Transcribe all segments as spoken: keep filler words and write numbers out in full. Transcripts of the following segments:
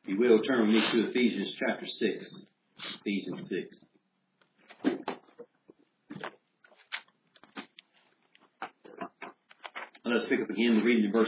If you will, turn with me to Ephesians chapter six. Ephesians six. Let's pick up again, reading in verse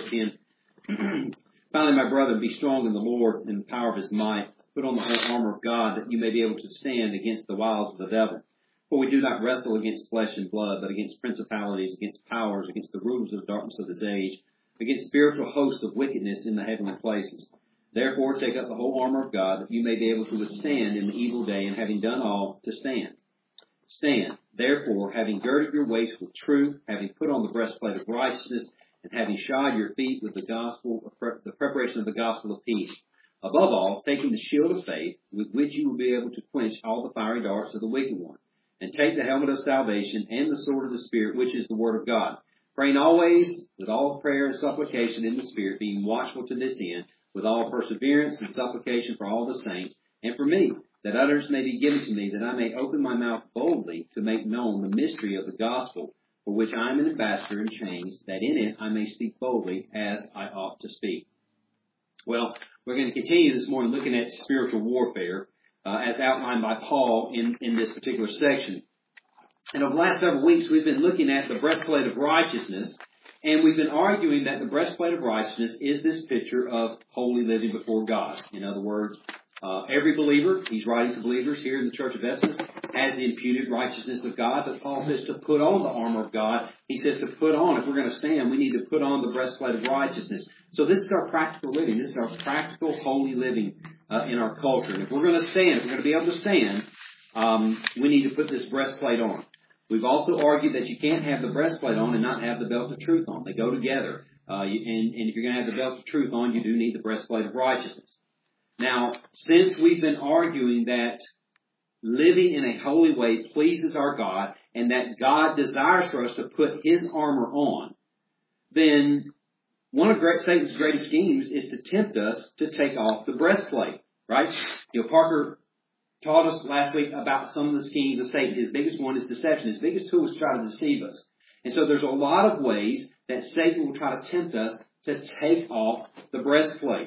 ten. Finally, my brother, be strong in the Lord and the power of his might. Put on the whole armor of God, that you may be able to stand against the wiles of the devil. For we do not wrestle against flesh and blood, but against principalities, against powers, against the rulers of the darkness of this age, against spiritual hosts of wickedness in the heavenly places. Therefore, take up the whole armor of God, that you may be able to withstand in the evil day, and having done all, to stand. Stand, therefore, having girded your waist with truth, having put on the breastplate of righteousness, and having shod your feet with the gospel, the preparation of the gospel of peace. Above all, taking the shield of faith, with which you will be able to quench all the fiery darts of the wicked one, and take the helmet of salvation and the sword of the Spirit, which is the word of God, praying always with all prayer and supplication in the Spirit, being watchful to this end, with all perseverance and supplication for all the saints, and for me, that utterance may be given to me, that I may open my mouth boldly to make known the mystery of the gospel, for which I am an ambassador in chains, that in it I may speak boldly as I ought to speak. Well, we're going to continue this morning looking at spiritual warfare, uh, as outlined by Paul in, in this particular section. And over the last several weeks, we've been looking at the breastplate of righteousness, and we've been arguing that the breastplate of righteousness is this picture of holy living before God. In other words, uh, every believer, he's writing to believers here in the church of Ephesus, has the imputed righteousness of God, but Paul says to put on the armor of God. He says to put on, if we're going to stand, we need to put on the breastplate of righteousness. So this is our practical living. This is our practical, holy living uh, in our culture. And if we're going to stand, if we're going to be able to stand, um, we need to put this breastplate on. We've also argued that you can't have the breastplate on and not have the belt of truth on. They go together. Uh, you, and, and if you're going to have the belt of truth on, you do need the breastplate of righteousness. Now, since we've been arguing that living in a holy way pleases our God, and that God desires for us to put His armor on, then one of Satan's greatest schemes is to tempt us to take off the breastplate, right? You know, Parker taught us last week about some of the schemes of Satan. His biggest one is deception. His biggest tool is to try to deceive us. And so there's a lot of ways that Satan will try to tempt us to take off the breastplate.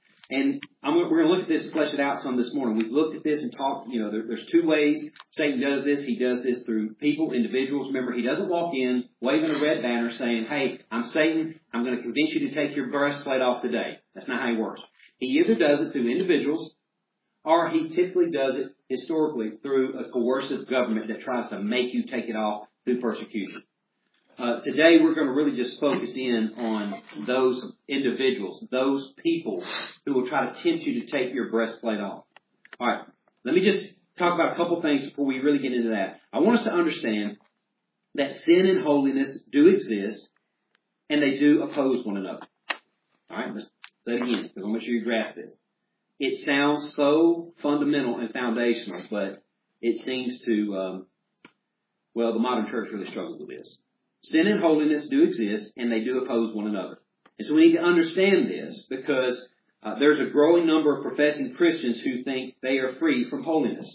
And I'm, we're going to look at this and flesh it out some this morning. We've looked at this and talked, you know, there, there's two ways Satan does this. He does this through people, individuals. Remember, he doesn't walk in waving a red banner saying, hey, I'm Satan. I'm going to convince you to take your breastplate off today. That's not how he works. He either does it through individuals, or he typically does it historically through a coercive government that tries to make you take it off through persecution. Uh, today, we're going to really just focus in on those individuals, those people who will try to tempt you to take your breastplate off. All right, let me just talk about a couple things before we really get into that. I want us to understand that sin and holiness do exist, and they do oppose one another. All right, let's say it again, because I want to make sure you grasp this. It sounds so fundamental and foundational, but it seems to, um, well, the modern church really struggles with this. Sin and holiness do exist, and they do oppose one another. And so we need to understand this because uh, there's a growing number of professing Christians who think they are free from holiness.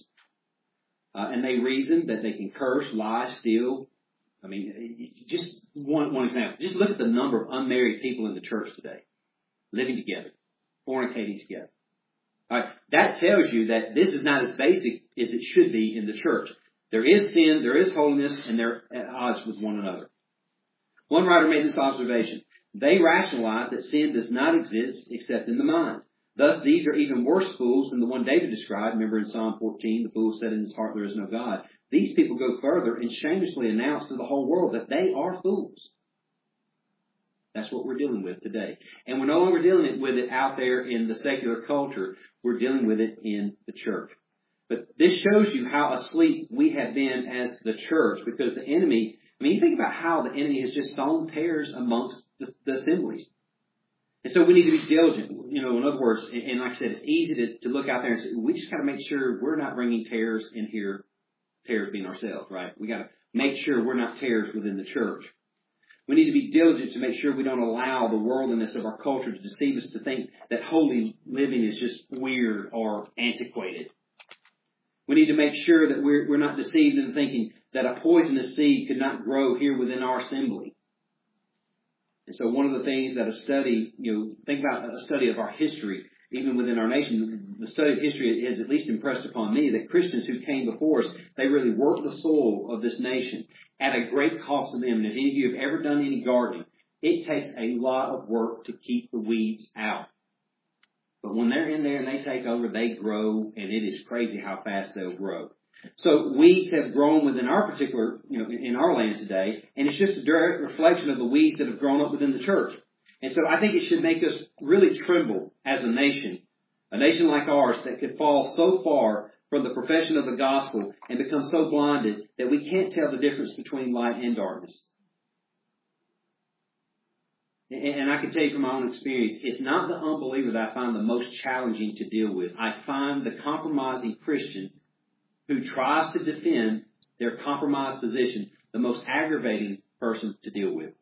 Uh, and they reason that they can curse, lie, steal. I mean, just one, one example. Just look at the number of unmarried people in the church today, living together, fornicating together. All right, that tells you that this is not as basic as it should be in the church. There is sin, there is holiness, and they're at odds with one another. One writer made this observation. They rationalize that sin does not exist except in the mind. Thus, these are even worse fools than the one David described. Remember in Psalm fourteen, the fool said in his heart, there is no God. These people go further and shamelessly announce to the whole world that they are fools. That's what we're dealing with today. And we're no longer dealing with it out there in the secular culture. We're dealing with it in the church. But this shows you how asleep we have been as the church, because the enemy, I mean, you think about how the enemy has just sown tares amongst the, the assemblies. And so we need to be diligent. You know, in other words, and, and like I said, it's easy to, to look out there and say, we just got to make sure we're not bringing tares in here, tares being ourselves, right? We got to make sure we're not tares within the church. We need to be diligent to make sure we don't allow the worldliness of our culture to deceive us to think that holy living is just weird or antiquated. We need to make sure that we're, we're not deceived in thinking that a poisonous seed could not grow here within our assembly. And so one of the things that a study, you know, think about a study of our history even within our nation, the study of history has at least impressed upon me that Christians who came before us, they really worked the soil of this nation at a great cost to them. And if any of you have ever done any gardening, it takes a lot of work to keep the weeds out. But when they're in there and they take over, they grow, and it is crazy how fast they'll grow. So weeds have grown within our particular, you know, in our land today, and it's just a direct reflection of the weeds that have grown up within the church. And so I think it should make us really tremble as a nation, a nation like ours that could fall so far from the profession of the gospel and become so blinded that we can't tell the difference between light and darkness. And I can tell you from my own experience, it's not the unbeliever that I find the most challenging to deal with. I find the compromising Christian who tries to defend their compromised position the most aggravating person to deal with.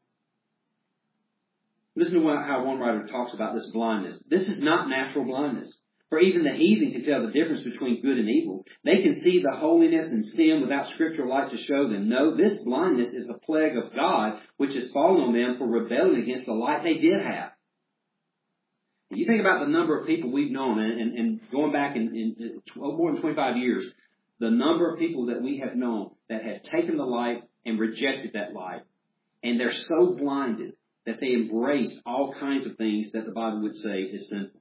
Listen to how one writer talks about this blindness. This is not natural blindness. For even the heathen can tell the difference between good and evil. They can see the holiness and sin without scriptural light to show them. No, this blindness is a plague of God, which has fallen on them for rebelling against the light they did have. When you think about the number of people we've known, and, and, and going back in, in twelve, more than twenty-five years, the number of people that we have known that have taken the light and rejected that light, and they're so blinded that they embrace all kinds of things that the Bible would say is sinful.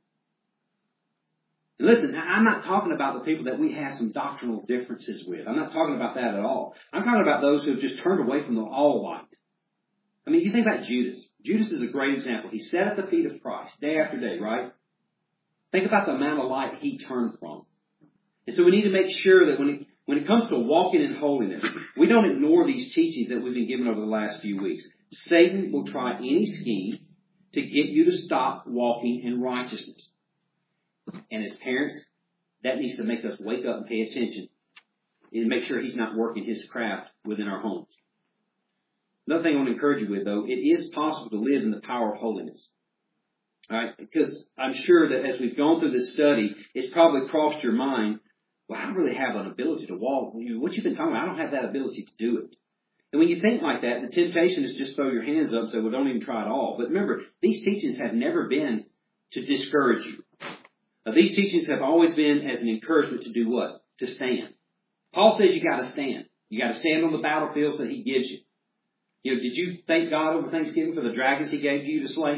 And listen, I'm not talking about the people that we have some doctrinal differences with. I'm not talking about that at all. I'm talking about those who have just turned away from the all light. I mean, you think about Judas. Judas is a great example. He sat at the feet of Christ day after day, right? Think about the amount of light he turned from. And so we need to make sure that when it, when it comes to walking in holiness, we don't ignore these teachings that we've been given over the last few weeks. Satan will try any scheme to get you to stop walking in righteousness. And as parents, that needs to make us wake up and pay attention and make sure he's not working his craft within our homes. Another thing I want to encourage you with, though, it is possible to live in the power of holiness. All right? Because I'm sure that as we've gone through this study, it's probably crossed your mind, well, I don't really have an ability to walk. What you've been talking about, I don't have that ability to do it. And when you think like that, the temptation is just throw your hands up and say, well, don't even try at all. But remember, these teachings have never been to discourage you. Now, these teachings have always been as an encouragement to do what? To stand. Paul says you got to stand. You got to stand on the battlefields that he gives you. You know, did you thank God over Thanksgiving for the dragons he gave you to slay?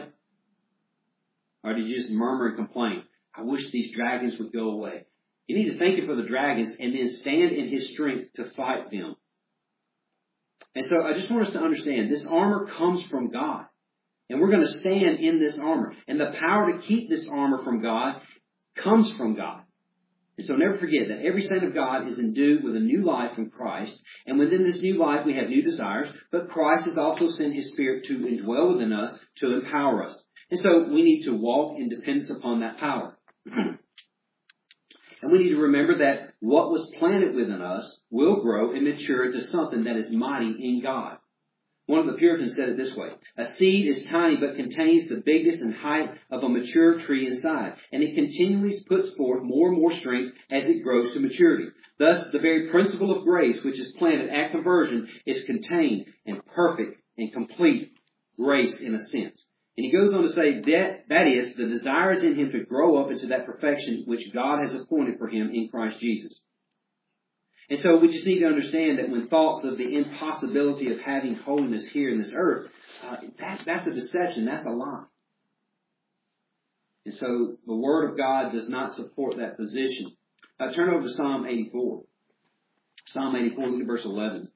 Or did you just murmur and complain? I wish these dragons would go away. You need to thank him for the dragons and then stand in his strength to fight them. And so I just want us to understand this armor comes from God. And we're going to stand in this armor. And the power to keep this armor from God comes from God. And so never forget that every saint of God is endued with a new life from Christ. And within this new life we have new desires. But Christ has also sent his Spirit to indwell within us to empower us. And so we need to walk in dependence upon that power. And we need to remember that what was planted within us will grow and mature into something that is mighty in God. One of the Puritans said it this way: a seed is tiny but contains the bigness and height of a mature tree inside, and it continually puts forth more and more strength as it grows to maturity. Thus, the very principle of grace which is planted at conversion is contained in perfect and complete grace in a sense. And he goes on to say that, that is, the desire is in him to grow up into that perfection which God has appointed for him in Christ Jesus. And so we just need to understand that when thoughts of the impossibility of having holiness here in this earth, uh, that, that's a deception. That's a lie. And so the Word of God does not support that position. Uh, turn over to Psalm eighty-four. Psalm eighty-four, look at verse eleven.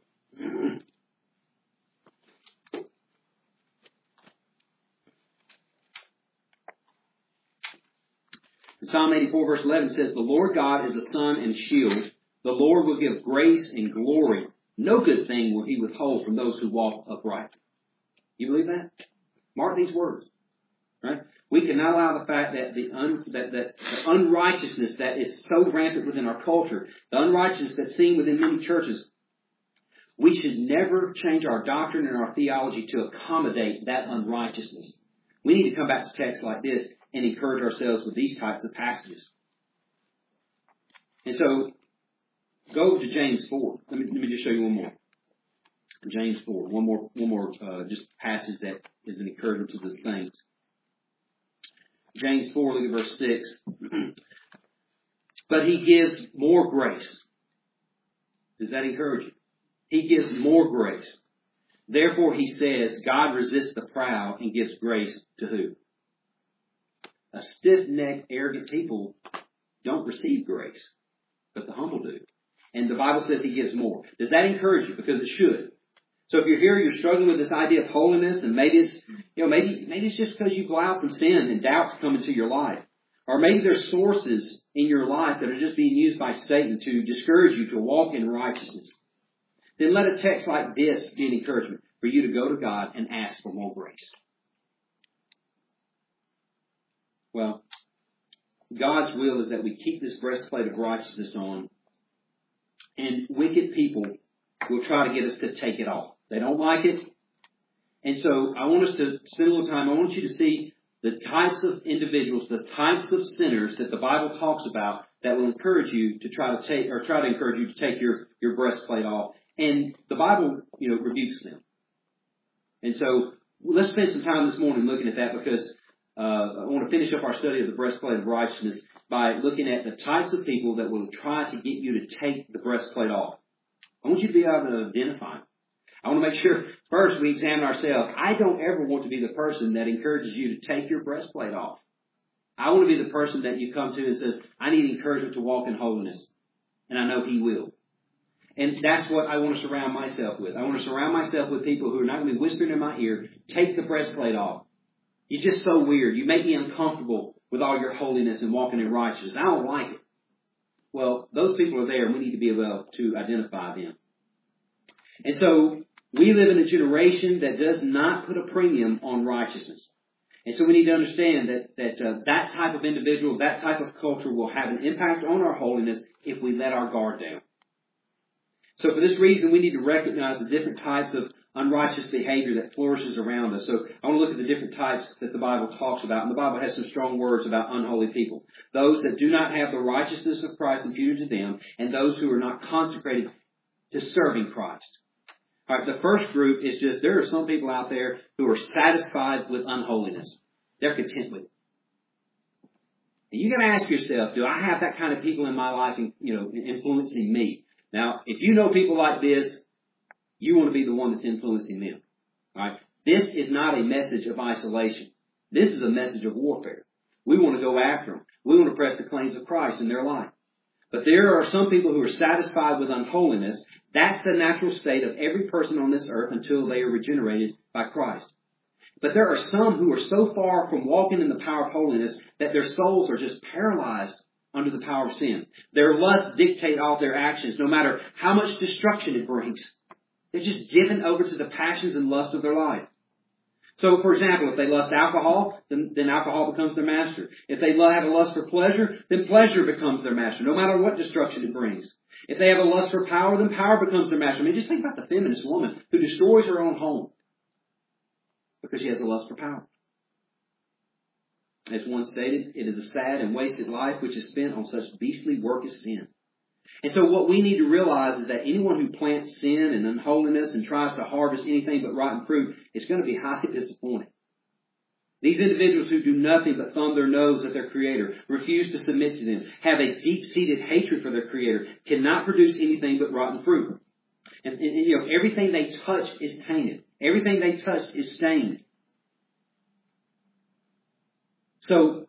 Psalm eighty-four, verse eleven says, the Lord God is a sun and shield. The Lord will give grace and glory. No good thing will he withhold from those who walk upright. You believe that? Mark these words. Right? We cannot allow the fact that the, un, that, that the unrighteousness that is so rampant within our culture, the unrighteousness that's seen within many churches, we should never change our doctrine and our theology to accommodate that unrighteousness. We need to come back to texts like this and encourage ourselves with these types of passages. And so, go over to James four. Let me, let me just show you one more. James four. One more, one more uh, just passage that is an encouragement to the saints. James four, look at verse six. But he gives more grace. Does that encourage you? He gives more grace. Therefore, he says, God resists the proud and gives grace to who? A stiff-necked, arrogant people don't receive grace, but the humble do. And the Bible says he gives more. Does that encourage you? Because it should. So if you're here, you're struggling with this idea of holiness, and maybe it's, you know, maybe, maybe it's just because you go out and sin and doubts come into your life. Or maybe there's sources in your life that are just being used by Satan to discourage you to walk in righteousness. Then let a text like this be an encouragement for you to go to God and ask for more grace. Well, God's will is that we keep this breastplate of righteousness on, and wicked people will try to get us to take it off. They don't like it. And so I want us to spend a little time. I want you to see the types of individuals, the types of sinners that the Bible talks about that will encourage you to try to take, or try to encourage you to take your, your breastplate off. And the Bible, you know, rebukes them. And so let's spend some time this morning looking at that, because uh, I want to finish up our study of the breastplate of righteousness by looking at the types of people that will try to get you to take the breastplate off. I want you to be able to identify them. I want to make sure, first, we examine ourselves. I don't ever want to be the person that encourages you to take your breastplate off. I want to be the person that you come to and says, I need encouragement to walk in holiness. And I know He will. And that's what I want to surround myself with. I want to surround myself with people who are not going to be whispering in my ear, take the breastplate off. You're just so weird. You make me uncomfortable with all your holiness and walking in righteousness. I don't like it. Well, those people are there, and we need to be able to identify them. And so we live in a generation that does not put a premium on righteousness. And so we need to understand that that uh, that type of individual, that type of culture will have an impact on our holiness if we let our guard down. So for this reason, we need to recognize the different types of unrighteous behavior that flourishes around us. So I want to look at the different types that the Bible talks about. And the Bible has some strong words about unholy people. Those that do not have the righteousness of Christ imputed to them, and those who are not consecrated to serving Christ. All right, the first group is just, there are some people out there who are satisfied with unholiness. They're content with it. And you got to ask yourself, do I have that kind of people in my life, you know, influencing me? Now, if you know people like this, you want to be the one that's influencing them. All right? This is not a message of isolation. This is a message of warfare. We want to go after them. We want to press the claims of Christ in their life. But there are some people who are satisfied with unholiness. That's the natural state of every person on this earth until they are regenerated by Christ. But there are some who are so far from walking in the power of holiness that their souls are just paralyzed under the power of sin. Their lusts dictate all their actions, no matter how much destruction it brings. They're just given over to the passions and lusts of their life. So, for example, if they lust alcohol, then, then alcohol becomes their master. If they have a lust for pleasure, then pleasure becomes their master, no matter what destruction it brings. If they have a lust for power, then power becomes their master. I mean, just think about the feminist woman who destroys her own home because she has a lust for power. As one stated, it is a sad and wasted life which is spent on such beastly work as sin. And so what we need to realize is that anyone who plants sin and unholiness and tries to harvest anything but rotten fruit is going to be highly disappointed. These individuals who do nothing but thumb their nose at their Creator, refuse to submit to them, have a deep-seated hatred for their Creator, cannot produce anything but rotten fruit. And, and, and you know, everything they touch is tainted. Everything they touch is stained. So,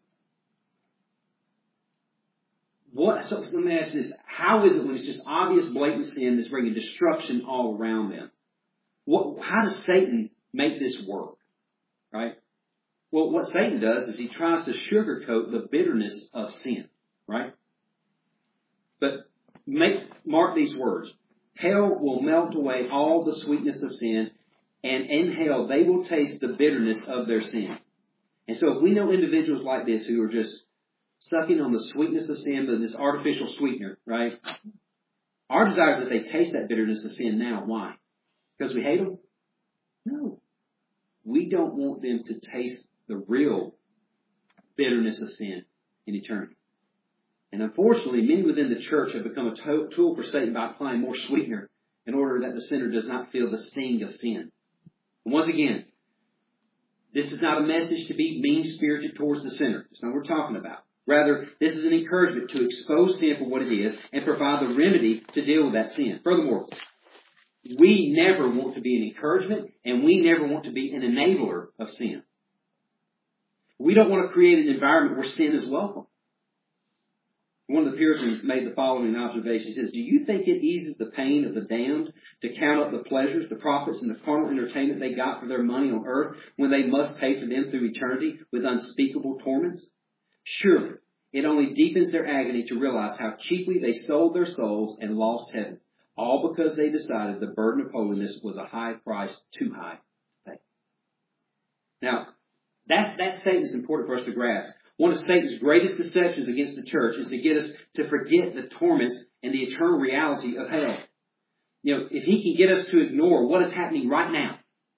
what, so let me ask this. How is it when it's just obvious, blatant sin that's bringing destruction all around them? What, how does Satan make this work? Right? Well, what Satan does is he tries to sugarcoat the bitterness of sin. Right? But make, mark these words. Hell will melt away all the sweetness of sin, and in hell they will taste the bitterness of their sin. And so if we know individuals like this who are just sucking on the sweetness of sin, but this artificial sweetener, right? Our desire is that they taste that bitterness of sin now. Why? Because we hate them? No. We don't want them to taste the real bitterness of sin in eternity. And unfortunately, many within the church have become a to- tool for Satan by applying more sweetener in order that the sinner does not feel the sting of sin. And once again, This is not a message to be mean-spirited towards the sinner. That's not what we're talking about. Rather, this is an encouragement to expose sin for what it is and provide the remedy to deal with that sin. Furthermore, we never want to be an encouragement, and we never want to be an enabler of sin. We don't want to create an environment where sin is welcome. One of the Puritans made the following observation. He says, do you think it eases the pain of the damned to count up the pleasures, the profits, and the carnal entertainment they got for their money on earth when they must pay for them through eternity with unspeakable torments? Surely, it only deepens their agony to realize how cheaply they sold their souls and lost heaven, all because they decided the burden of holiness was a high price too high to pay. Now, that's, that statement is important for us to grasp. One of Satan's greatest deceptions against the church is to get us to forget the torments and the eternal reality of hell. You know, if he can get us to ignore what is happening right now.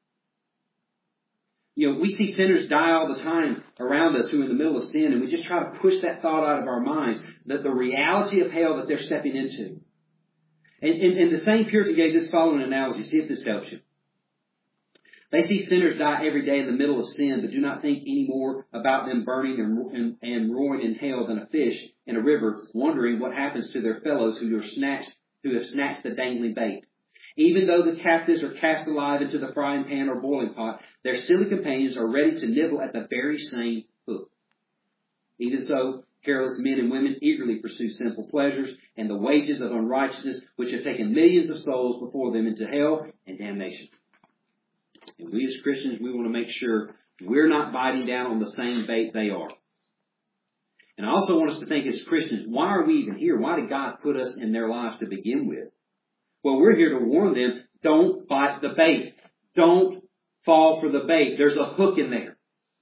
You know, we see sinners die all the time around us who are in the middle of sin, and we just try to push that thought out of our minds, that the reality of hell that they're stepping into. And, and, and the same Puritan gave this following analogy. See if this helps you. They see sinners die every day in the middle of sin, but do not think any more about them burning and, and, and roaring in hell than a fish in a river, wondering what happens to their fellows who are snatched, who have snatched the dangling bait. Even though the captives are cast alive into the frying pan or boiling pot, their silly companions are ready to nibble at the very same hook. Even so, careless men and women eagerly pursue sinful pleasures and the wages of unrighteousness, which have taken millions of souls before them into hell and damnation. And we as Christians, we want to make sure we're not biting down on the same bait they are. And I also want us to think as Christians, why are we even here? Why did God put us in their lives to begin with? Well, we're here to warn them, don't bite the bait. Don't fall for the bait. There's a hook in there.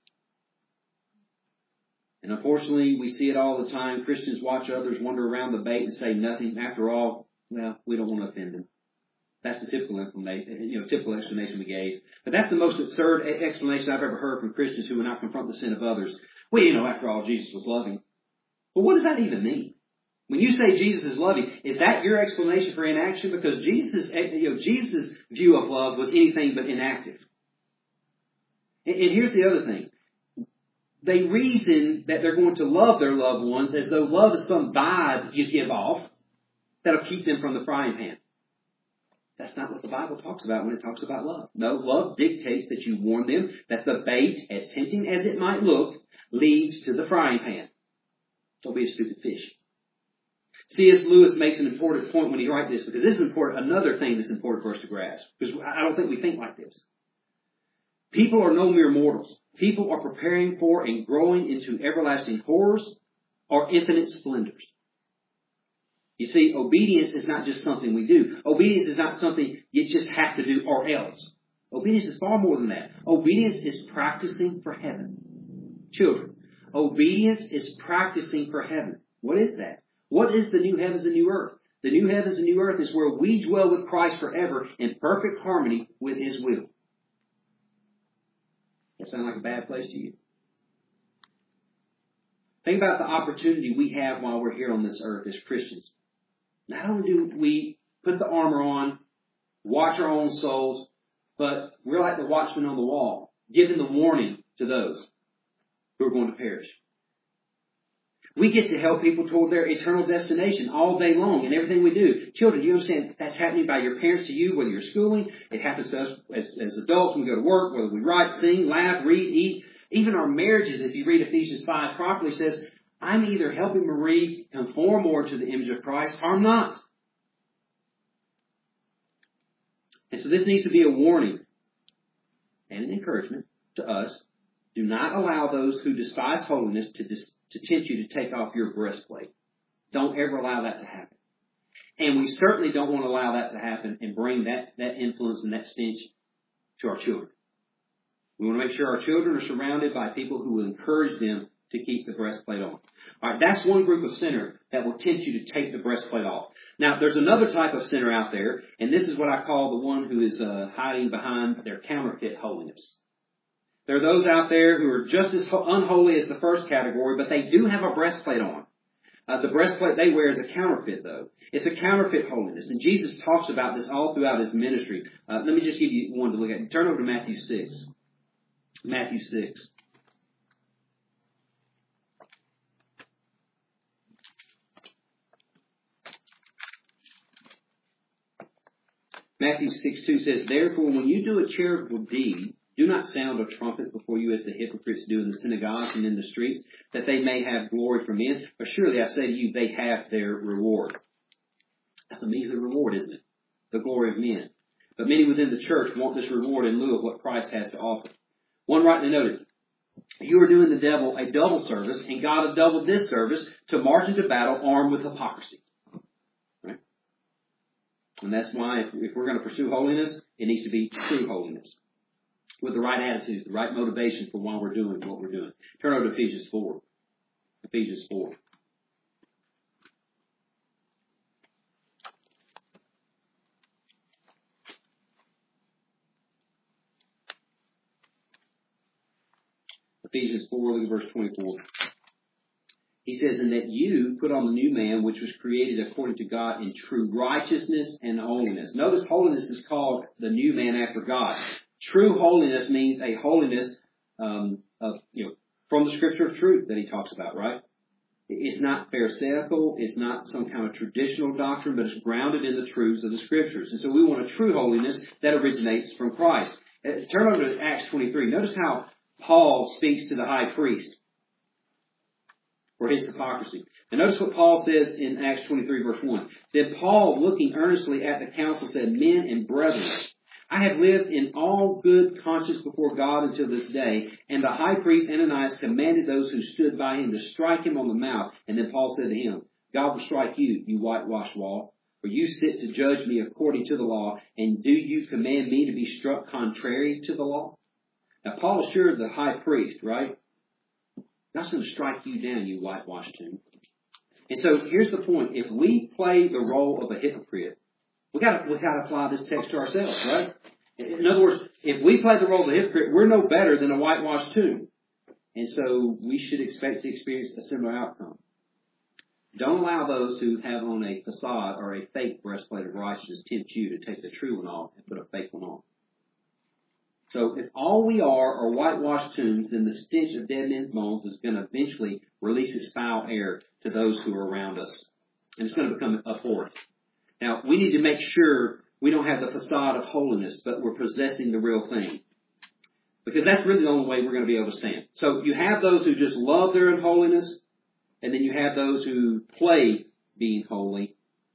And unfortunately, we see it all the time. Christians watch others wander around the bait and say nothing. After all, well, we don't want to offend them. That's the typical explanation, you know, typical explanation we gave. But that's the most absurd explanation I've ever heard from Christians who will not confront the sin of others. Well, you know, after all, Jesus was loving. Well, what does that even mean? When you say Jesus is loving, is that your explanation for inaction? Because Jesus, you know, Jesus' view of love was anything but inactive. And, and here's the other thing. They reason that they're going to love their loved ones as though love is some vibe you give off that'll keep them from the frying pan. That's not what the Bible talks about when it talks about love. No, love dictates that you warn them that the bait, as tempting as it might look, leads to the frying pan. Don't be a stupid fish. C S Lewis makes an important point when he writes this, because this is important. Another thing that's important for us to grasp, because I don't think we think like this. People are no mere mortals. People are preparing for and growing into everlasting horrors or infinite splendors. You see, obedience is not just something we do. Obedience is not something you just have to do or else. Obedience is far more than that. Obedience is practicing for heaven. Children, obedience is practicing for heaven. What is that? What is the new heavens and new earth? The new heavens and new earth is where we dwell with Christ forever in perfect harmony with His will. That sound like a bad place to you? Think about the opportunity we have while we're here on this earth as Christians. Not only do we put the armor on, watch our own souls, but we're like the watchman on the wall, giving the warning to those who are going to perish. We get to help people toward their eternal destination all day long in everything we do. Children, do you understand that's happening by your parents to you, whether you're schooling? It happens to us as, as adults when we go to work, whether we write, sing, laugh, read, eat. Even our marriages, if you read Ephesians five properly, says, I'm either helping Marie conform more to the image of Christ or I'm not. And so this needs to be a warning and an encouragement to us. Do not allow those who despise holiness to, dis- to tempt you to take off your breastplate. Don't ever allow that to happen. And we certainly don't want to allow that to happen and bring that, that influence and that stench to our children. We want to make sure our children are surrounded by people who will encourage them to keep the breastplate on. All right, that's one group of sinner that will tempt you to take the breastplate off. Now, there's another type of sinner out there, and this is what I call the one who is uh, hiding behind their counterfeit holiness. There are those out there who are just as unholy as the first category, but they do have a breastplate on. Uh, the breastplate they wear is a counterfeit, though. It's a counterfeit holiness, and Jesus talks about this all throughout His ministry. Uh, let me just give you one to look at. Turn over to Matthew six. Matthew six. Matthew six two says, "Therefore, when you do a charitable deed, do not sound a trumpet before you as the hypocrites do in the synagogues and in the streets, that they may have glory from men. But surely I say to you, they have their reward." That's a measly reward, isn't it? The glory of men. But many within the church want this reward in lieu of what Christ has to offer. One rightly noted, "You are doing the devil a double service, and God a double disservice to march into battle armed with hypocrisy." Right? And that's why if, if we're going to pursue holiness, it needs to be true holiness. With the right attitude, the right motivation for why we're doing what we're doing. Turn over to Ephesians four. Ephesians four. Ephesians four, look at verse twenty-four. He says, "And that you put on the new man, which was created according to God in true righteousness and holiness." Notice holiness is called the new man after God. True holiness means a holiness um, of, you know, from the Scripture of truth that he talks about, right? It's not pharisaical, it's not some kind of traditional doctrine, but it's grounded in the truths of the Scriptures. And so we want a true holiness that originates from Christ. Uh, turn over to Acts twenty-three. Notice how Paul speaks to the high priest for his hypocrisy. And notice what Paul says in Acts twenty-three, verse one. "Then Paul, looking earnestly at the council, said, 'Men and brethren, I have lived in all good conscience before God until this day.' And the high priest Ananias commanded those who stood by him to strike him on the mouth. And then Paul said to him, 'God will strike you, you whitewashed wall. For you sit to judge me according to the law, and do you command me to be struck contrary to the law?'" Now, Paul assured the high priest, right? God's going to strike you down, you whitewashed tomb. And so here's the point. If we play the role of a hypocrite, we got to we got to apply this text to ourselves, right? In other words, if we play the role of a hypocrite, we're no better than a whitewashed tomb. And so we should expect to experience a similar outcome. Don't allow those who have on a facade or a fake breastplate of righteousness tempt you to take the true one off and put a fake one on. So if all we are are whitewashed tombs, then the stench of dead men's bones is going to eventually release its foul air to those who are around us. And it's going to become abhorrent. Now, we need to make sure we don't have the facade of holiness, but we're possessing the real thing. Because that's really the only way we're going to be able to stand. So you have those who just love their unholiness, and then you have those who play being holy,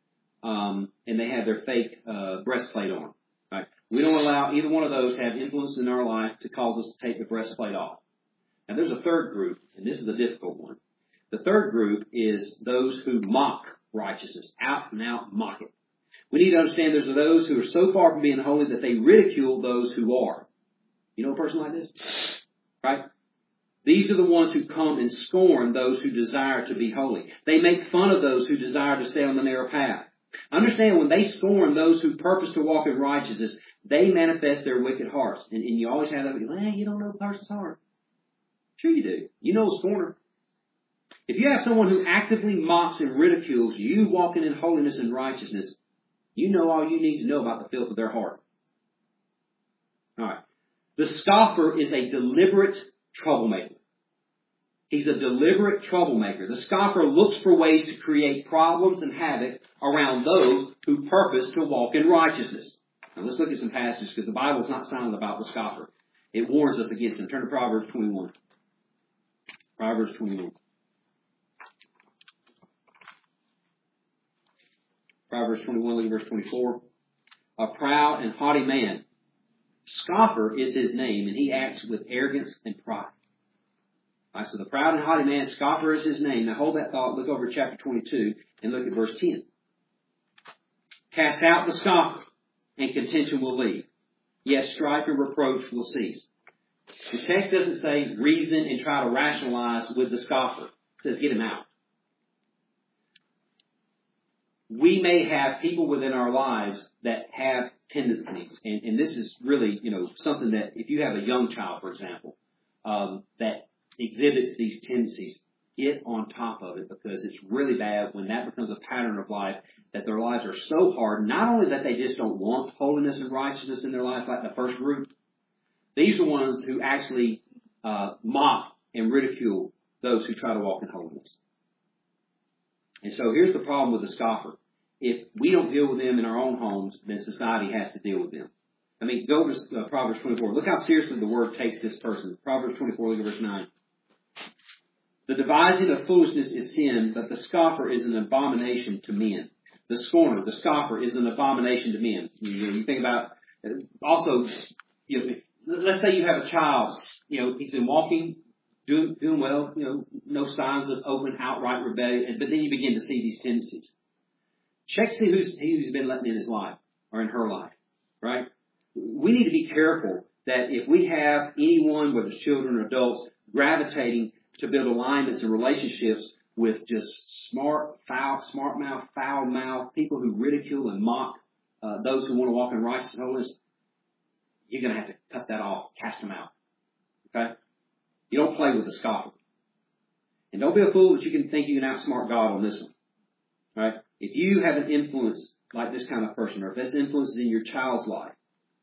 um, and they have their fake uh, breastplate on. Right? We don't allow either one of those to have influence in our life to cause us to take the breastplate off. Now, there's a third group, and this is a difficult one. The third group is those who mock righteousness, out and out mock it. We need to understand there's those who are so far from being holy that they ridicule those who are. You know a person like this? Right? These are the ones who come and scorn those who desire to be holy. They make fun of those who desire to stay on the narrow path. Understand, when they scorn those who purpose to walk in righteousness, they manifest their wicked hearts. And, and you always have that, well, you don't know the person's heart. Sure you do. You know a scorner. If you have someone who actively mocks and ridicules you walking in holiness and righteousness, you know all you need to know about the filth of their heart. All right. The scoffer is a deliberate troublemaker. He's a deliberate troublemaker. The scoffer looks for ways to create problems and havoc around those who purpose to walk in righteousness. Now let's look at some passages, because the Bible is not silent about the scoffer. It warns us against him. Turn to Proverbs twenty-one. Proverbs twenty-one. Proverbs twenty-one, look at verse twenty-four. "A proud and haughty man, scoffer is his name, and he acts with arrogance and pride." All right, so the proud and haughty man, scoffer is his name. Now hold that thought, look over chapter twenty-two, and look at verse ten. "Cast out the scoffer, and contention will leave. Yes, strife and reproach will cease." The text doesn't say reason and try to rationalize with the scoffer. It says get him out. We may have people within our lives that have tendencies, and, and this is really, you know, something that if you have a young child, for example, um, that exhibits these tendencies, get on top of it, because it's really bad when that becomes a pattern of life, that their lives are so hard, not only that they just don't want holiness and righteousness in their life like the first group, These are ones who actually uh, mock and ridicule those who try to walk in holiness. And so here's the problem with the scoffer. If we don't deal with them in our own homes, then society has to deal with them. I mean, go to uh, Proverbs twenty-four. Look how seriously the word takes this person. Proverbs twenty-four, look at verse nine. The devising of foolishness is sin, but the scoffer is an abomination to men. The scorner, the scoffer, is an abomination to men. You, you, know, you think about, also, you know, if, let's say you have a child, you know, he's been walking, doing, doing well, you know, no signs of open, outright rebellion, but then you begin to see these tendencies. Check to see who's, who's been letting in his life, or in her life, right? We need to be careful that if we have anyone, whether it's children or adults, gravitating to build alignments and relationships with just smart, foul, smart mouth, foul mouth, people who ridicule and mock uh, those who want to walk in righteousness and holiness, you're going to have to cut that off, cast them out. Okay? You don't play with the scoffer. And don't be a fool that you can think you can outsmart God on this one. Right? If you have an influence like this kind of person, or if this influence is in your child's life,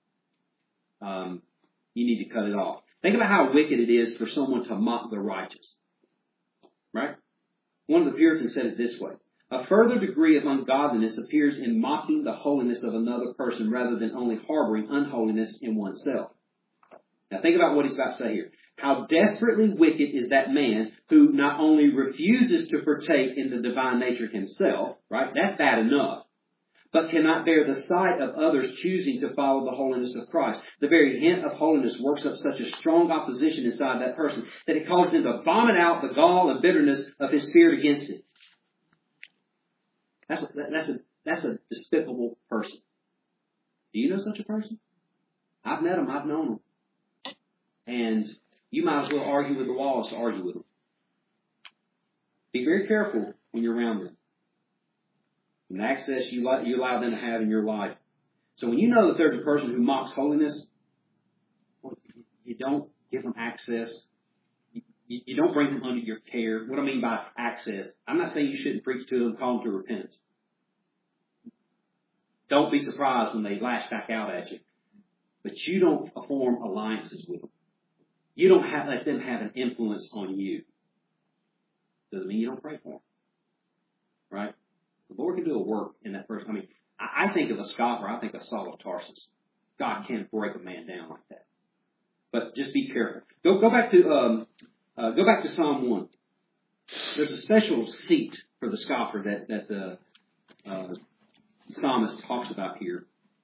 um, you need to cut it off. Think about how wicked it is for someone to mock the righteous. Right? One of the Puritans said it this way. A further degree of ungodliness appears in mocking the holiness of another person rather than only harboring unholiness in oneself. Now think about what he's about to say here. How desperately wicked is that man who not only refuses to partake in the divine nature himself, right? That's bad enough. But cannot bear the sight of others choosing to follow the holiness of Christ. The very hint of holiness works up such a strong opposition inside that person that it causes him to vomit out the gall and bitterness of his spirit against it. That's a, that's a, that's a despicable person. Do you know such a person? I've met them. I've known them. And you might as well argue with the wall as to argue with them. Be very careful when you're around them. And the access you, you allow them to have in your life. So when you know that there's a person who mocks holiness, well, you don't give them access. You, you don't bring them under your care. What I mean by access, I'm not saying you shouldn't preach to them, call them to repentance. Don't be surprised when they lash back out at you. But you don't form alliances with them. You don't have, let them have an influence on you. Doesn't mean you don't pray for them. Right? The Lord can do a work in that person. I mean, I, I think of a scoffer, I think of Saul of Tarsus. God can't break a man down like that. But just be careful. Go, go back to, um, uh, go back to Psalm one. There's a special seat for the scoffer that, that the, uh, psalmist talks about here.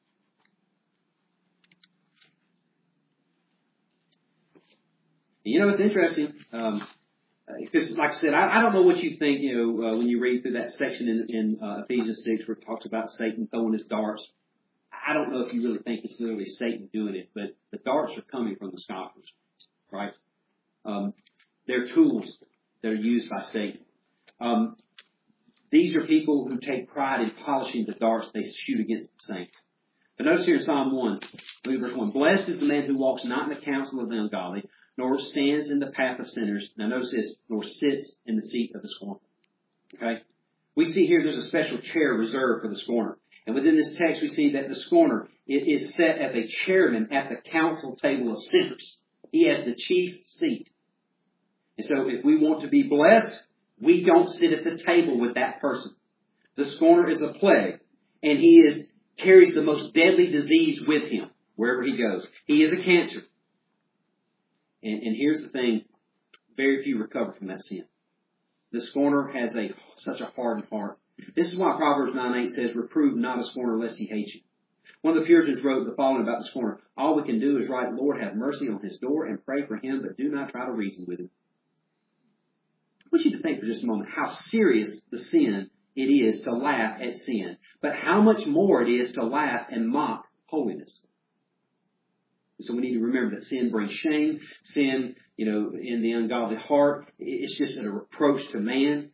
You know, it's interesting, um, because, like I said, I, I don't know what you think, you know, uh, when you read through that section in, in uh, Ephesians six where it talks about Satan throwing his darts. I don't know if you really think it's literally Satan doing it, but the darts are coming from the scoffers, right? Um, they're tools that are used by Satan. Um, these are people who take pride in polishing the darts they shoot against the saints. But notice here in Psalm one, look at verse one. Blessed is the man who walks not in the counsel of the ungodly, nor stands in the path of sinners. Now notice this, nor sits in the seat of the scorner. Okay? We see here there's a special chair reserved for the scorner. And within this text we see that the scorner is set as a chairman at the council table of sinners. He has the chief seat. And so if we want to be blessed, we don't sit at the table with that person. The scorner is a plague, and he is carries the most deadly disease with him wherever he goes. He is a cancer. And, and here's the thing, very few recover from that sin. The scorner has a such a hardened heart. This is why Proverbs nine eight says, reprove not a scorner lest he hate you. One of the Puritans wrote the following about the scorner. All we can do is write, Lord, have mercy on his door and pray for him, but do not try to reason with him. I want you to think for just a moment how serious the sin it is to laugh at sin, but how much more it is to laugh and mock holiness. So we need to remember that sin brings shame. Sin, you know, in the ungodly heart, it's just a reproach to man.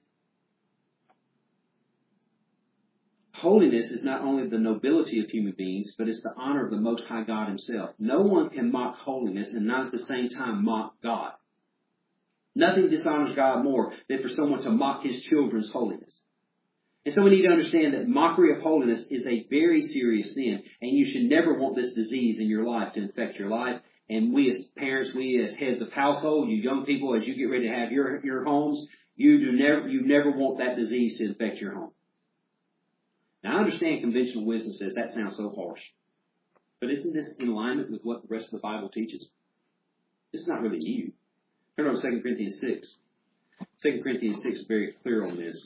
Holiness is not only the nobility of human beings, but it's the honor of the Most High God himself. No one can mock holiness and not at the same time mock God. Nothing dishonors God more than for someone to mock his children's holiness. And so we need to understand that mockery of holiness is a very serious sin, and you should never want this disease in your life to infect your life And we as parents, we as heads of household, you young people, as you get ready to have your, your homes, you do never, you never want that disease to infect your home. Now, I understand conventional wisdom says that sounds so harsh. But isn't this in alignment with what the rest of the Bible teaches? This is not really new. Turn over to Second Corinthians six. Second Corinthians six is very clear on this.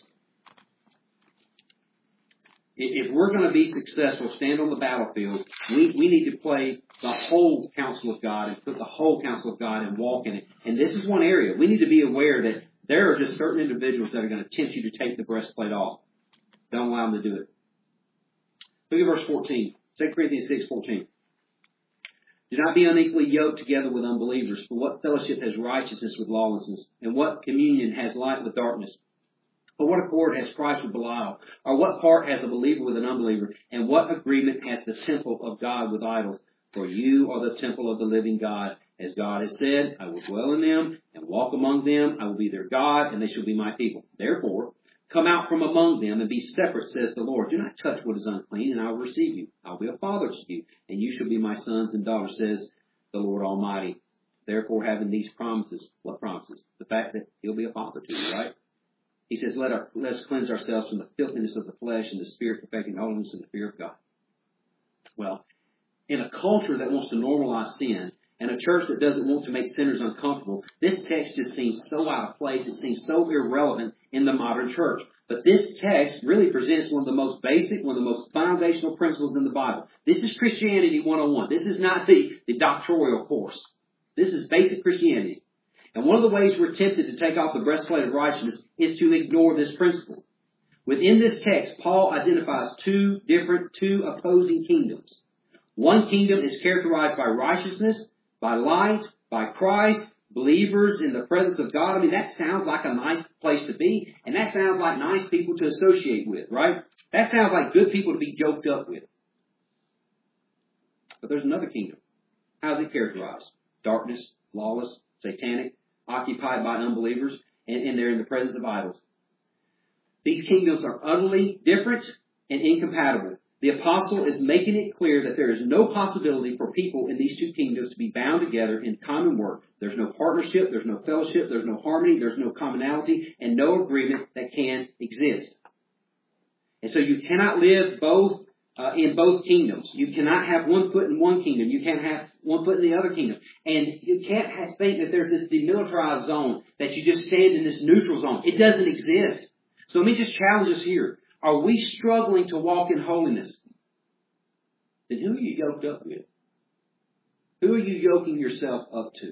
If we're going to be successful, stand on the battlefield, we, we need to play the whole counsel of God and put the whole counsel of God and walk in it. And this is one area. We need to be aware that there are just certain individuals that are going to tempt you to take the breastplate off. Don't allow them to do it. Look at verse fourteen. Second Corinthians six fourteen. Do not be unequally yoked together with unbelievers. For what fellowship has righteousness with lawlessness? And what communion has light with darkness? Or what accord has Christ with Belial? Or what part has a believer with an unbeliever? And what agreement has the temple of God with idols? For you are the temple of the living God. As God has said, I will dwell in them and walk among them. I will be their God, and they shall be my people. Therefore, come out from among them and be separate, says the Lord. Do not touch what is unclean, and I will receive you. I will be a father to you, and you shall be my sons and daughters, says the Lord Almighty. Therefore, having these promises, what promises? The fact that he'll be a father to you, right? He says, let, our, let us cleanse ourselves from the filthiness of the flesh and the spirit, perfecting holiness in the fear of God. Well, in a culture that wants to normalize sin, and a church that doesn't want to make sinners uncomfortable, this text just seems so out of place. It seems so irrelevant in the modern church. But this text really presents one of the most basic, one of the most foundational principles in the Bible. This is Christianity one oh one. This is not the, the doctoral course. This is basic Christianity. And one of the ways we're tempted to take off the breastplate of righteousness is to ignore this principle. Within this text, Paul identifies two different, two opposing kingdoms. One kingdom is characterized by righteousness, by light, by Christ, believers in the presence of God. I mean, that sounds like a nice place to be, and that sounds like nice people to associate with, right? That sounds like good people to be yoked up with. But there's another kingdom. How is it characterized? Darkness, lawless, satanic, occupied by unbelievers, and, and they're in the presence of idols. These kingdoms are utterly different and incompatible. The apostle is making it clear that there is no possibility for people in these two kingdoms to be bound together in common work. There's no partnership, there's no fellowship, there's no harmony, there's no commonality, and no agreement that can exist. And so you cannot live both uh, in both kingdoms. You cannot have one foot in one kingdom. You can't have one foot in the other kingdom. And you can't have, think that there's this demilitarized zone, that you just stand in this neutral zone. It doesn't exist. So let me just challenge us here. Are we struggling to walk in holiness? Then who are you yoked up with? Who are you yoking yourself up to?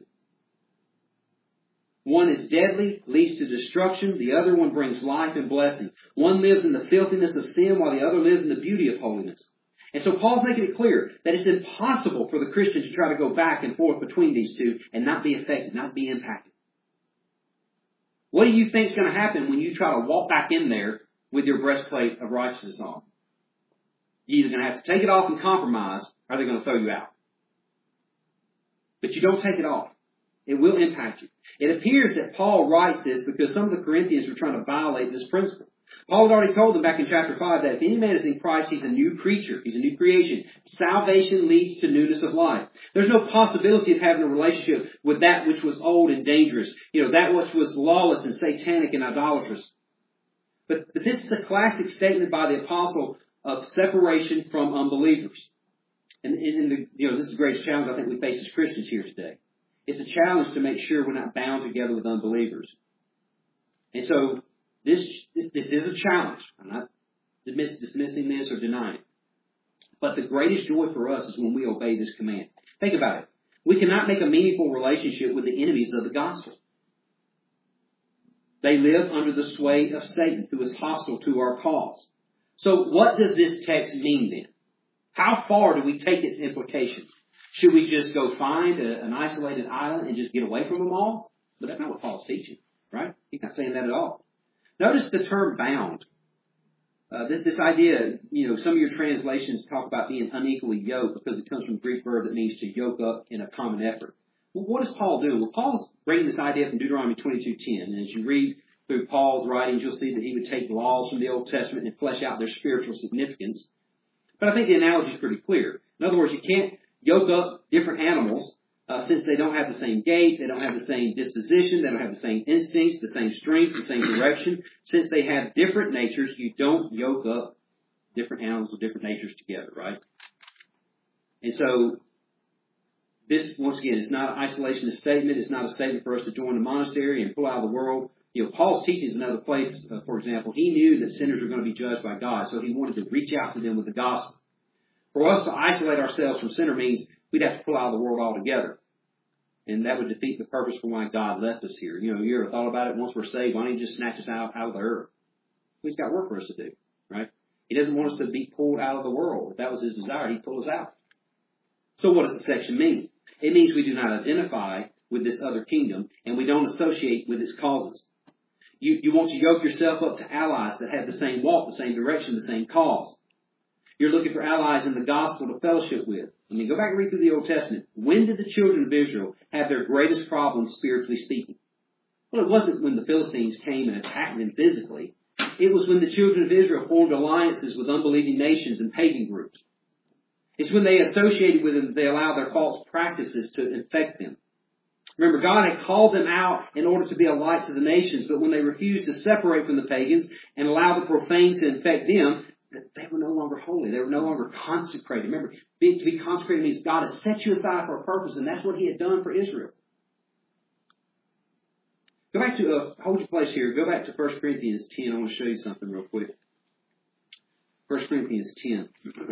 One is deadly, leads to destruction. The other one brings life and blessing. One lives in the filthiness of sin while the other lives in the beauty of holiness. And so Paul's making it clear that it's impossible for the Christian to try to go back and forth between these two and not be affected, not be impacted. What do you think is going to happen when you try to walk back in there with your breastplate of righteousness on? You're either going to have to take it off and compromise, or they're going to throw you out. But you don't take it off. It will impact you. It appears that Paul writes this because some of the Corinthians were trying to violate this principle. Paul had already told them back in chapter five that if any man is in Christ, he's a new creature. He's a new creation. Salvation leads to newness of life. There's no possibility of having a relationship with that which was old and dangerous. You know, that which was lawless and satanic and idolatrous. But, but this is a classic statement by the apostle of separation from unbelievers. And, and the, you know, this is the greatest challenge I think we face as Christians here today. It's a challenge to make sure we're not bound together with unbelievers. And so this this, this is a challenge. I'm not dismiss, dismissing this or denying it. But the greatest joy for us is when we obey this command. Think about it. We cannot make a meaningful relationship with the enemies of the gospel. They live under the sway of Satan, who is hostile to our cause. So what does this text mean then? How far do we take its implications? Should we just go find a, an isolated island and just get away from them all? But that's not what Paul's teaching, right? He's not saying that at all. Notice the term bound. Uh, this, this idea, you know, some of your translations talk about being unequally yoked because it comes from the Greek verb that means to yoke up in a common effort. Well, what does Paul do? Well, Paul's bringing this idea from Deuteronomy twenty-two ten. And as you read through Paul's writings, you'll see that he would take laws from the Old Testament and flesh out their spiritual significance. But I think the analogy is pretty clear. In other words, you can't yoke up different animals Uh, since they don't have the same gait, they don't have the same disposition, they don't have the same instincts, the same strength, the same direction. Since they have different natures, you don't yoke up different animals with different natures together, right? And so, this, once again, is not an isolationist statement. It's not a statement for us to join the monastery and pull out of the world. You know, Paul's teaching is another place, uh, for example. He knew that sinners were going to be judged by God, so he wanted to reach out to them with the gospel. For us to isolate ourselves from sinner means we'd have to pull out of the world altogether. And that would defeat the purpose for why God left us here. You know, you ever thought about it? Once we're saved, why don't he just snatch us out, out of the earth? He's got work for us to do, right? He doesn't want us to be pulled out of the world. If that was his desire, he'd pull us out. So what does the section mean? It means we do not identify with this other kingdom, and we don't associate with its causes. You, you want to yoke yourself up to allies that have the same walk, the same direction, the same cause. You're looking for allies in the gospel to fellowship with. I mean, go back and read through the Old Testament. When did the children of Israel have their greatest problems, spiritually speaking? Well, it wasn't when the Philistines came and attacked them physically. It was when the children of Israel formed alliances with unbelieving nations and pagan groups. It's when they associated with them that they allowed their false practices to infect them. Remember, God had called them out in order to be a light to the nations, but when they refused to separate from the pagans and allow the profane to infect them, they were no longer holy. They were no longer consecrated. Remember, being, to be consecrated means God has set you aside for a purpose, and that's what he had done for Israel. Go back to, uh, hold your place here. Go back to First Corinthians ten. I want to show you something real quick. First Corinthians ten.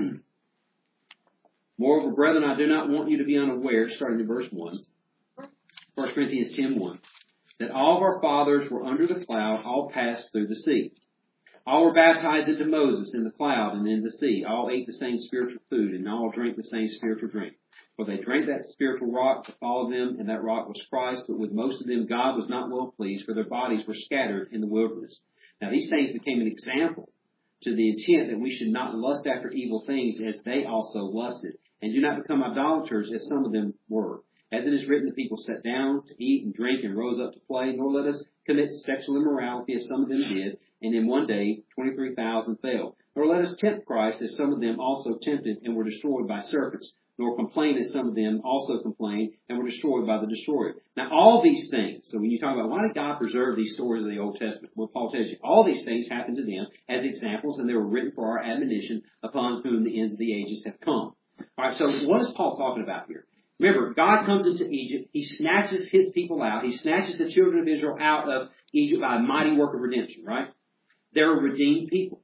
Moreover, brethren, I do not want you to be unaware, starting in verse one. First Corinthians ten one. That all of our fathers were under the cloud, all passed through the sea. All were baptized into Moses in the cloud and in the sea. All ate the same spiritual food, and all drank the same spiritual drink. For they drank that spiritual rock to follow them, and that rock was Christ. But with most of them God was not well pleased, for their bodies were scattered in the wilderness. Now these things became an example, to the intent that we should not lust after evil things as they also lusted. And do not become idolaters as some of them were. As it is written, the people sat down to eat and drink and rose up to play. Nor let us commit sexual immorality as some of them did. And in one day, twenty-three thousand fell. Nor let us tempt Christ, as some of them also tempted and were destroyed by serpents. Nor complain, as some of them also complained and were destroyed by the destroyer. Now, all these things, so when you talk about why did God preserve these stories of the Old Testament? Well, Paul tells you, all these things happened to them as examples, and they were written for our admonition, upon whom the ends of the ages have come. All right, so what is Paul talking about here? Remember, God comes into Egypt. He snatches his people out. He snatches the children of Israel out of Egypt by a mighty work of redemption, right? They're a redeemed people.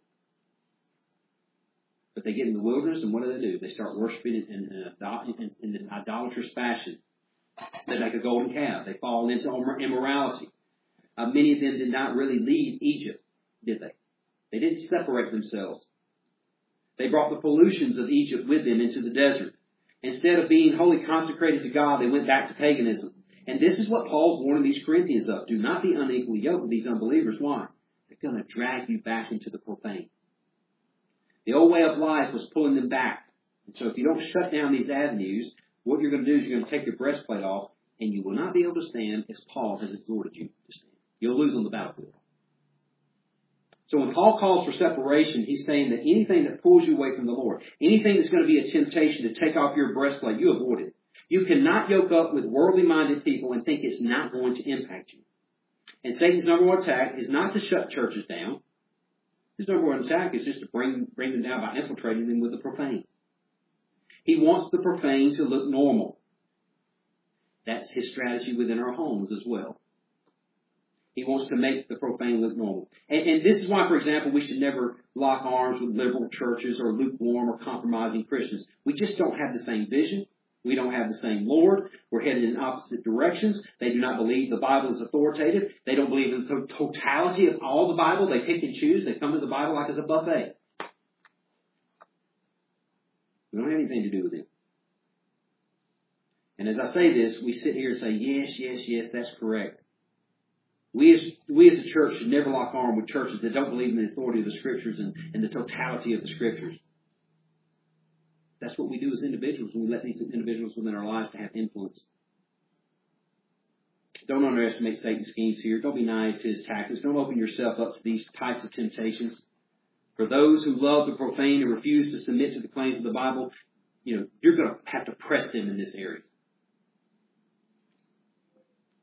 But they get in the wilderness, and what do they do? They start worshiping in, in, in, in this idolatrous fashion. They make a golden calf. They fall into immorality. Uh, many of them did not really leave Egypt, did they? They didn't separate themselves. They brought the pollutions of Egypt with them into the desert. Instead of being wholly consecrated to God, they went back to paganism. And this is what Paul's warning these Corinthians of. Do not be unequally yoked with these unbelievers. Why? They're going to drag you back into the profane. The old way of life was pulling them back. And so if you don't shut down these avenues, what you're going to do is you're going to take your breastplate off, and you will not be able to stand as Paul has exhorted you to stand. You'll lose on the battlefield. So when Paul calls for separation, he's saying that anything that pulls you away from the Lord, anything that's going to be a temptation to take off your breastplate, you avoid it. You cannot yoke up with worldly-minded people and think it's not going to impact you. And Satan's number one attack is not to shut churches down. His number one attack is just to bring, bring them down by infiltrating them with the profane. He wants the profane to look normal. That's his strategy within our homes as well. He wants to make the profane look normal. And, and this is why, for example, we should never lock arms with liberal churches or lukewarm or compromising Christians. We just don't have the same vision. We don't have the same Lord. We're headed in opposite directions. They do not believe the Bible is authoritative. They don't believe in the totality of all the Bible. They pick and choose. They come to the Bible like it's a buffet. We don't have anything to do with it. And as I say this, we sit here and say, yes, yes, yes, that's correct. We as, we as a church should never lock arms with churches that don't believe in the authority of the Scriptures and, and the totality of the Scriptures. That's what we do as individuals when we let these individuals within our lives to have influence. Don't underestimate Satan's schemes here. Don't be naive to his tactics. Don't open yourself up to these types of temptations. For those who love the profane and refuse to submit to the claims of the Bible, you know, you're going to have to press them in this area.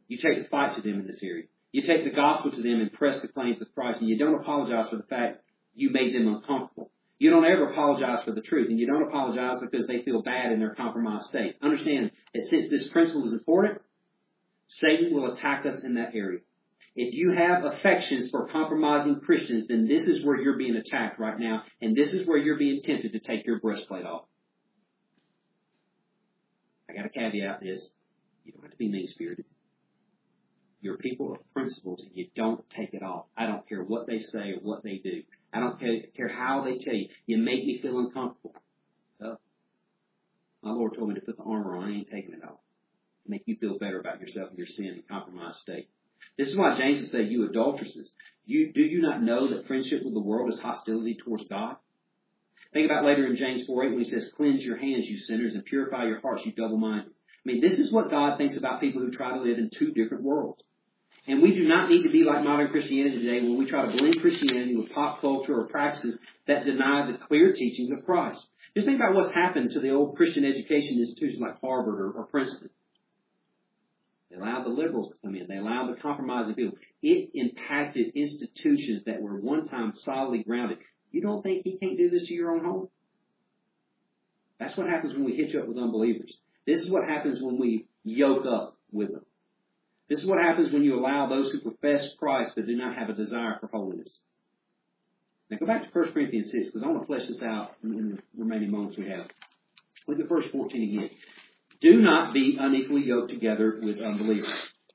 You take the fight to them in this area. You take the gospel to them and press the claims of Christ, and you don't apologize for the fact you made them uncomfortable. You don't ever apologize for the truth, and you don't apologize because they feel bad in their compromised state. Understand that since this principle is important, Satan will attack us in that area. If you have affections for compromising Christians, then this is where you're being attacked right now, and this is where you're being tempted to take your breastplate off. I got to caveat this. You don't have to be mean-spirited. You're people of principles, and you don't take it off. I don't care what they say or what they do. I don't care how they tell you. You make me feel uncomfortable. Uh, my Lord told me to put the armor on. I ain't taking it off. To make you feel better about yourself and your sin and compromised state. This is why James would say, you adulteresses, you, do you not know that friendship with the world is hostility towards God? Think about later in James four eight when he says, cleanse your hands, you sinners, and purify your hearts, you double-minded. I mean, this is what God thinks about people who try to live in two different worlds. And we do not need to be like modern Christianity today where we try to blend Christianity with pop culture or practices that deny the clear teachings of Christ. Just think about what's happened to the old Christian education institutions like Harvard or, or Princeton. They allowed the liberals to come in. They allowed the compromising people. It impacted institutions that were one time solidly grounded. You don't think he can't do this to your own home? That's what happens when we hitch up with unbelievers. This is what happens when we yoke up with them. This is what happens when you allow those who profess Christ but do not have a desire for holiness. Now go back to First Corinthians six, because I want to flesh this out in the remaining moments we have. Look at verse fourteen again. Do not be unequally yoked together with unbelievers.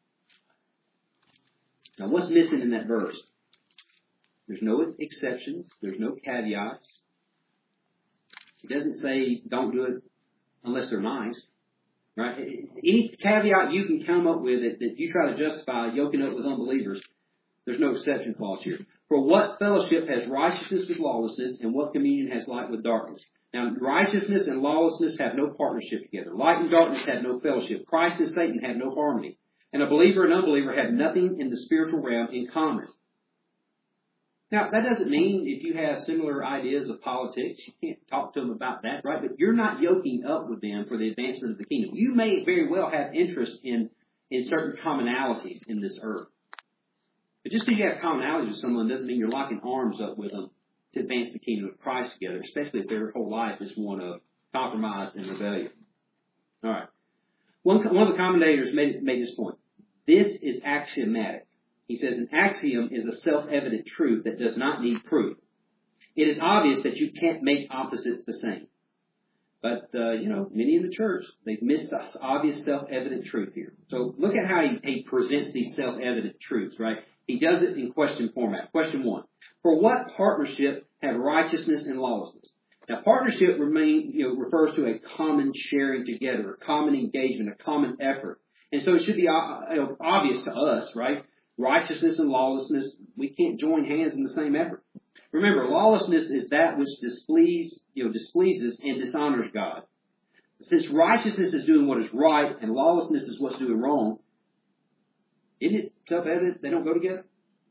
Now what's missing in that verse? There's no exceptions. There's no caveats. It doesn't say don't do it unless they're nice. Right? Any caveat you can come up with that, that you try to justify yoking up with unbelievers, there's no exception clause here. For what fellowship has righteousness with lawlessness, and what communion has light with darkness? Now, righteousness and lawlessness have no partnership together. Light and darkness have no fellowship. Christ and Satan have no harmony. And a believer and unbeliever have nothing in the spiritual realm in common. Now, that doesn't mean if you have similar ideas of politics, you can't talk to them about that, right? But you're not yoking up with them for the advancement of the kingdom. You may very well have interest in, in certain commonalities in this earth. But just because you have commonalities with someone doesn't mean you're locking arms up with them to advance the kingdom of Christ together, especially if their whole life is one of compromise and rebellion. All right. One, one of the commentators made, made this point. This is axiomatic. He says an axiom is a self-evident truth that does not need proof. It is obvious that you can't make opposites the same. But, uh, you know, many in the church, they've missed this obvious self-evident truth here. So look at how he, he presents these self-evident truths, right? He does it in question format. Question one. For what partnership have righteousness and lawlessness? Now, partnership remain, you know, refers to a common sharing together, a common engagement, a common effort. And so it should be uh, obvious to us, right? Righteousness and lawlessness, we can't join hands in the same effort. Remember, lawlessness is that which displease, you know, displeases and dishonors God. Since righteousness is doing what is right and lawlessness is what's doing wrong, isn't it self-evident they don't go together?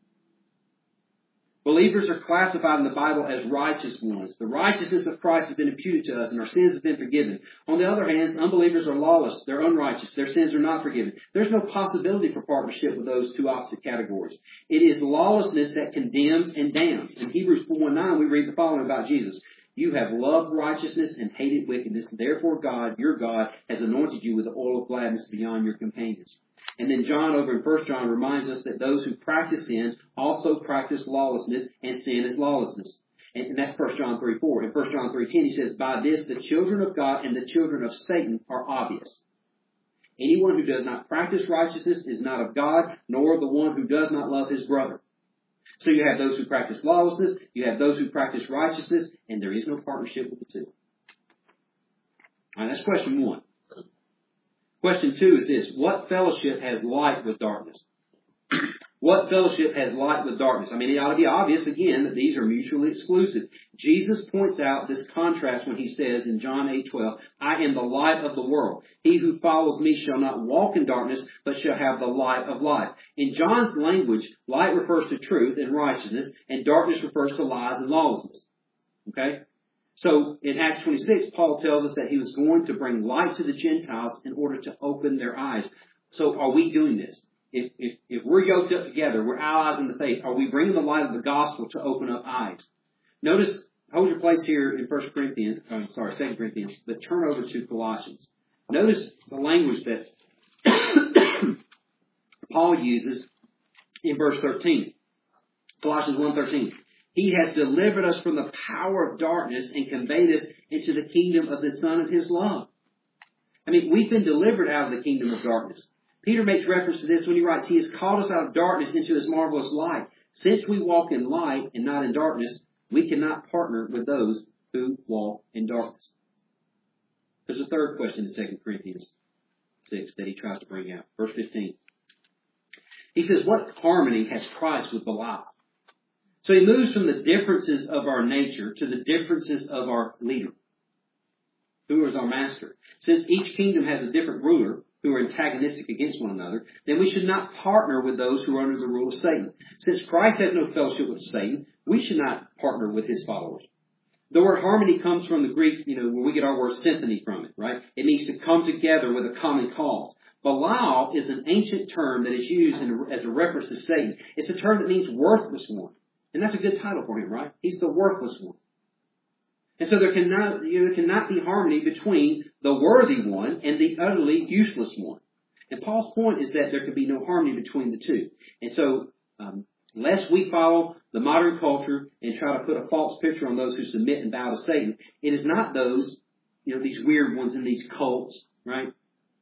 Believers are classified in the Bible as righteous ones. The righteousness of Christ has been imputed to us and our sins have been forgiven. On the other hand, unbelievers are lawless. They're unrighteous. Their sins are not forgiven. There's no possibility for partnership with those two opposite categories. It is lawlessness that condemns and damns. In Hebrews four nine, we read the following about Jesus. You have loved righteousness and hated wickedness. Therefore God, your God, has anointed you with the oil of gladness beyond your companions. And then John over in First John reminds us that those who practice sin also practice lawlessness, and sin is lawlessness. And, and that's First John three four. In First John three ten, he says, by this the children of God and the children of Satan are obvious. Anyone who does not practice righteousness is not of God, nor the one who does not love his brother. So you have those who practice lawlessness, you have those who practice righteousness, and there is no partnership with the two. All right, that's question one. Question two is this. What fellowship has light with darkness? What fellowship has light with darkness? I mean, it ought to be obvious, again, that these are mutually exclusive. Jesus points out this contrast when he says in John eight twelve, I am the light of the world. He who follows me shall not walk in darkness, but shall have the light of life. In John's language, light refers to truth and righteousness, and darkness refers to lies and lawlessness. Okay? So in Acts twenty-six, Paul tells us that he was going to bring light to the Gentiles in order to open their eyes. So are we doing this? if, if, if we're yoked up together, we're allies in the faith, are we bringing the light of the gospel to open up eyes? Notice, hold your place here in First Corinthians, I'm sorry, Second Corinthians, but turn over to Colossians. Notice the language that Paul uses in verse thirteen. Colossians one thirteen. He has delivered us from the power of darkness and conveyed us into the kingdom of the Son of His love. I mean, we've been delivered out of the kingdom of darkness. Peter makes reference to this when he writes, He has called us out of darkness into His marvelous light. Since we walk in light and not in darkness, we cannot partner with those who walk in darkness. There's a third question in Second Corinthians six that he tries to bring out. Verse fifteen. He says, what harmony has Christ with Belial? So he moves from the differences of our nature to the differences of our leader, who is our master. Since each kingdom has a different ruler who are antagonistic against one another, then we should not partner with those who are under the rule of Satan. Since Christ has no fellowship with Satan, we should not partner with his followers. The word harmony comes from the Greek, you know, where we get our word symphony from it, right? It means to come together with a common cause. Belial is an ancient term that is used in a, as a reference to Satan. It's a term that means worthless one. And that's a good title for him, right? He's the worthless one. And so there cannot, you know, there cannot be harmony between the worthy one and the utterly useless one. And Paul's point is that there can be no harmony between the two. And so, um, lest we follow the modern culture and try to put a false picture on those who submit and bow to Satan, it is not those, you know, these weird ones in these cults, right?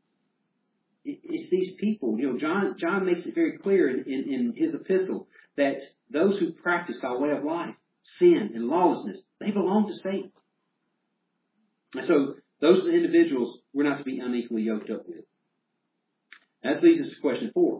It's these people. You know, John John makes it very clear in, in, in his epistle that those who practice by way of life, sin and lawlessness, they belong to Satan. And so those are the individuals we're not to be unequally yoked up with. That leads us to question four.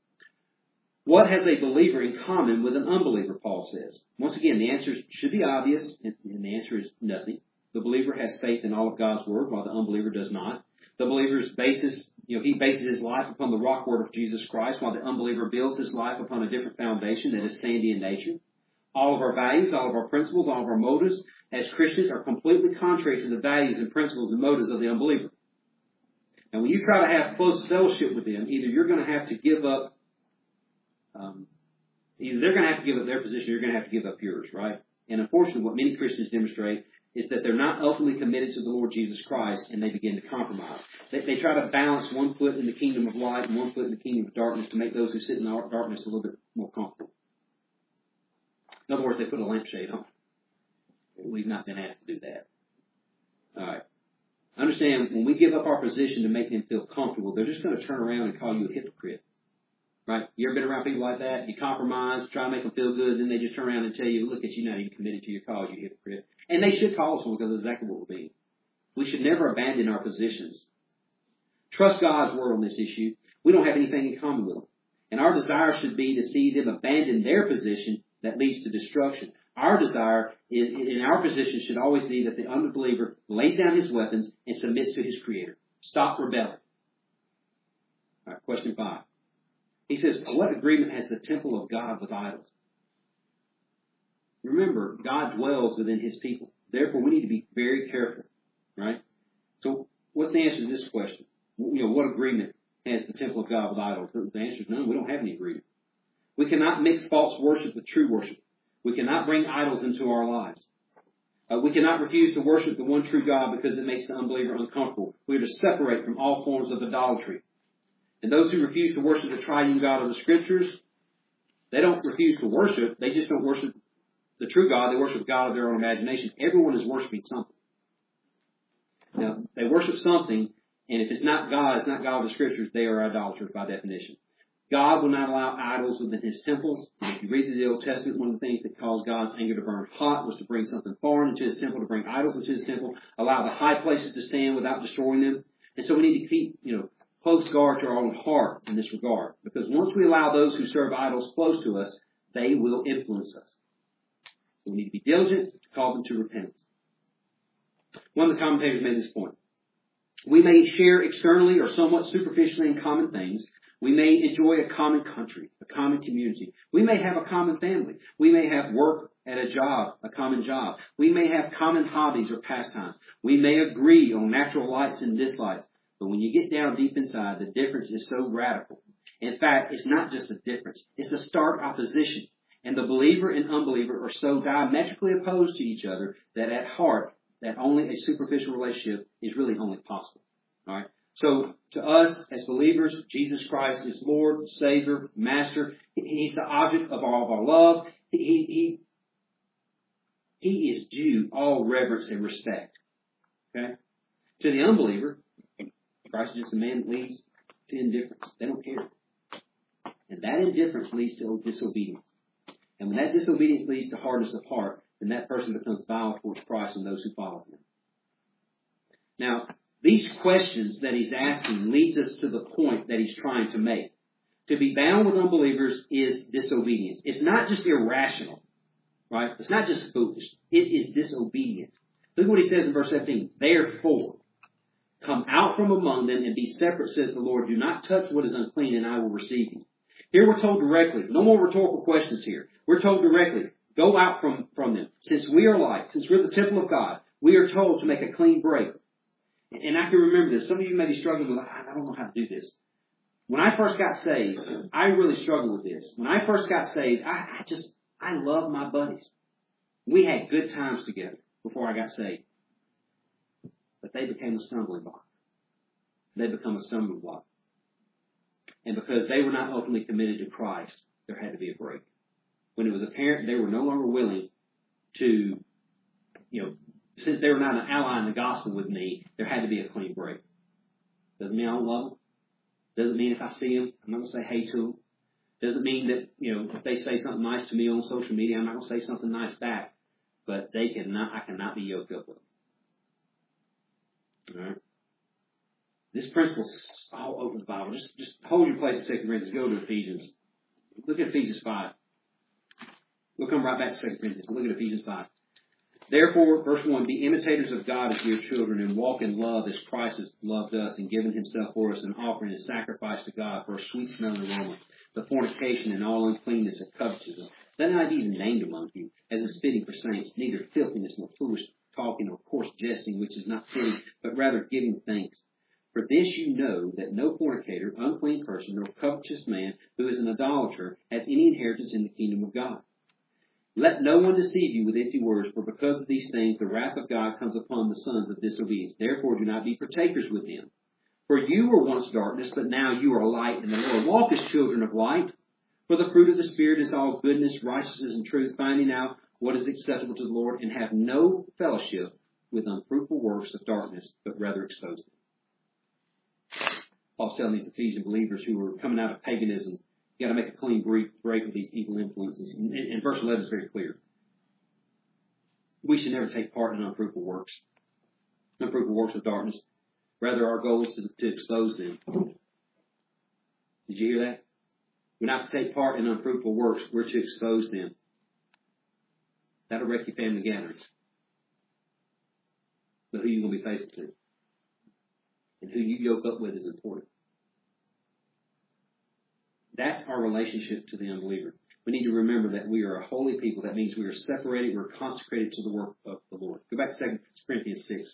What has a believer in common with an unbeliever, Paul says? Once again, the answer should be obvious, and the answer is nothing. The believer has faith in all of God's word, while the unbeliever does not. The believer's basis, you know, he bases his life upon the rock word of Jesus Christ, while the unbeliever builds his life upon a different foundation that is sandy in nature. All of our values, all of our principles, all of our motives as Christians are completely contrary to the values and principles and motives of the unbeliever. And when you try to have close fellowship with them, either you're going to have to give up, um, either they're going to have to give up their position, or you're going to have to give up yours, right? And unfortunately, what many Christians demonstrate is that they're not ultimately committed to the Lord Jesus Christ, and they begin to compromise. They, they try to balance one foot in the kingdom of light and one foot in the kingdom of darkness to make those who sit in darkness a little bit more comfortable. In other words, they put a lampshade on. We've not been asked to do that. All right. Understand, when we give up our position to make them feel comfortable, they're just going to turn around and call you a hypocrite. Right? You ever been around people like that? You compromise, try to make them feel good, then they just turn around and tell you, look at you, not even committed to your cause, you hypocrite. And they should call us one, because that's exactly what we're being. We should never abandon our positions. Trust God's word on this issue. We don't have anything in common with them. And our desire should be to see them abandon their position that leads to destruction. Our desire is, in our position should always be that the unbeliever lays down his weapons and submits to his Creator. Stop rebelling. All right, question five. He says, what agreement has the temple of God with idols? Remember, God dwells within His people. Therefore, we need to be very careful, right? So, what's the answer to this question? You know, what agreement has the temple of God with idols? The answer is no, we don't have any agreement. We cannot mix false worship with true worship. We cannot bring idols into our lives. Uh, we cannot refuse to worship the one true God because it makes the unbeliever uncomfortable. We are to separate from all forms of idolatry. And those who refuse to worship the triune God of the Scriptures, they don't refuse to worship. They just don't worship the true God. They worship God of their own imagination. Everyone is worshiping something. Now, they worship something, and if it's not God, it's not God of the Scriptures, they are idolaters by definition. God will not allow idols within His temples. If you read through the Old Testament, one of the things that caused God's anger to burn hot was to bring something foreign into His temple, to bring idols into His temple, allow the high places to stand without destroying them. And so we need to keep, you know, close guard to our own heart in this regard. Because once we allow those who serve idols close to us, they will influence us. So we need to be diligent to call them to repentance. One of the commentators made this point. We may share externally or somewhat superficially in common things. We may enjoy a common country, a common community. We may have a common family. We may have work at a job, a common job. We may have common hobbies or pastimes. We may agree on natural likes and dislikes. But when you get down deep inside, the difference is so radical In fact, it's not just a difference. It's a stark opposition. And the believer and unbeliever are so diametrically opposed to each other that at heart, that only a superficial relationship is really only possible. All right. So to us as believers, Jesus Christ is Lord, Savior, Master. He's the object of all of our love. He, he, he is due all reverence and respect. Okay. To the unbeliever, Christ is just a man that leads to indifference. They don't care. And that indifference leads to disobedience. And when that disobedience leads to hardness of heart, then that person becomes vile towards Christ and those who follow him. Now, these questions that he's asking leads us to the point that he's trying to make. To be bound with unbelievers is disobedience. It's not just irrational, right? It's not just foolish. It is disobedient. Look what he says in verse seventeen. Therefore, come out from among them and be separate, says the Lord. Do not touch what is unclean, and I will receive you. Here we're told directly. No more rhetorical questions here. We're told directly. Go out from, from them. Since we are light, since we're the temple of God, we are told to make a clean break. And I can remember this. Some of you may be struggling with, I don't know how to do this. When I first got saved, I really struggled with this. When I first got saved, I, I just, I loved my buddies. We had good times together before I got saved. But they became a stumbling block. They become a stumbling block. And because they were not openly committed to Christ, there had to be a break. When it was apparent they were no longer willing to, you know, since they were not an ally in the gospel with me, there had to be a clean break. Doesn't mean I don't love them. Doesn't mean if I see them, I'm not going to say hey to them. Doesn't mean that, you know, if they say something nice to me on social media, I'm not going to say something nice back. But they cannot, I cannot be yoked up with them. All right. This principle's all over the Bible. Just, just hold your place in Second Corinthians. Go to Ephesians. Look at Ephesians five. We'll come right back to Second Corinthians. Look at Ephesians five. Therefore, verse one, be imitators of God as dear children and walk in love as Christ has loved us and given himself for us, an offering and sacrifice to God for a sweet smelling aroma. The fornication and all uncleanness and covetousness, that not be even named among you, as is fitting for saints, neither filthiness nor foolish talking nor coarse jesting, which is not fitting, but rather giving thanks. For this you know, that no fornicator, unclean person, nor covetous man who is an idolater has any inheritance in the kingdom of God. Let no one deceive you with empty words, for because of these things the wrath of God comes upon the sons of disobedience. Therefore do not be partakers with them. For you were once darkness, but now you are light in the Lord. Walk as children of light. For the fruit of the Spirit is all goodness, righteousness, and truth, finding out what is acceptable to the Lord, and have no fellowship with unfruitful works of darkness, but rather expose them. Paul's telling these Ephesian believers who were coming out of paganism, you got to make a clean break with these evil influences. And, and verse eleven is very clear. We should never take part in unfruitful works, unfruitful works of darkness. Rather, our goal is to, to expose them. Did you hear that? We're not to take part in unfruitful works. We're to expose them. That'll wreck your family gatherings. But who you going to be faithful to? And who you yoke up with is important. That's our relationship to the unbeliever. We need to remember that we are a holy people. That means we are separated, we're consecrated to the work of the Lord. Go back to Second Corinthians six.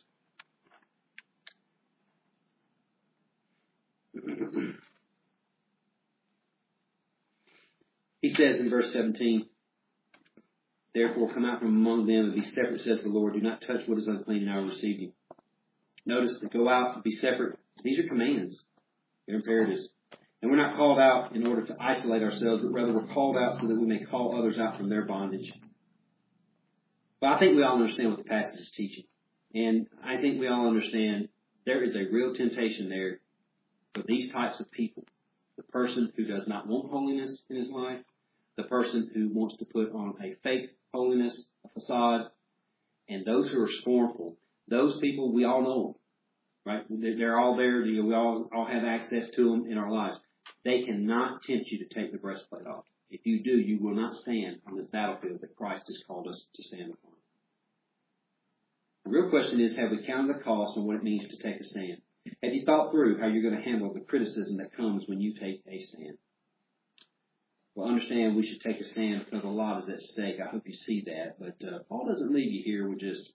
He says in verse seventeen, therefore come out from among them and be separate, says the Lord. Do not touch what is unclean, and I will receive you. Notice to go out and be separate. These are commands. They're imperatives. And we're not called out in order to isolate ourselves, but rather we're called out so that we may call others out from their bondage. But I think we all understand what the passage is teaching. And I think we all understand there is a real temptation there for these types of people. The person who does not want holiness in his life, the person who wants to put on a fake holiness, a facade, and those who are scornful. Those people, we all know them, right? They're all there. We all, all have access to them in our lives. They cannot tempt you to take the breastplate off. If you do, you will not stand on this battlefield that Christ has called us to stand upon. The real question is, have we counted the cost on what it means to take a stand? Have you thought through how you're going to handle the criticism that comes when you take a stand? Well, understand we should take a stand because a lot is at stake. I hope you see that. But uh, Paul doesn't leave you here with just,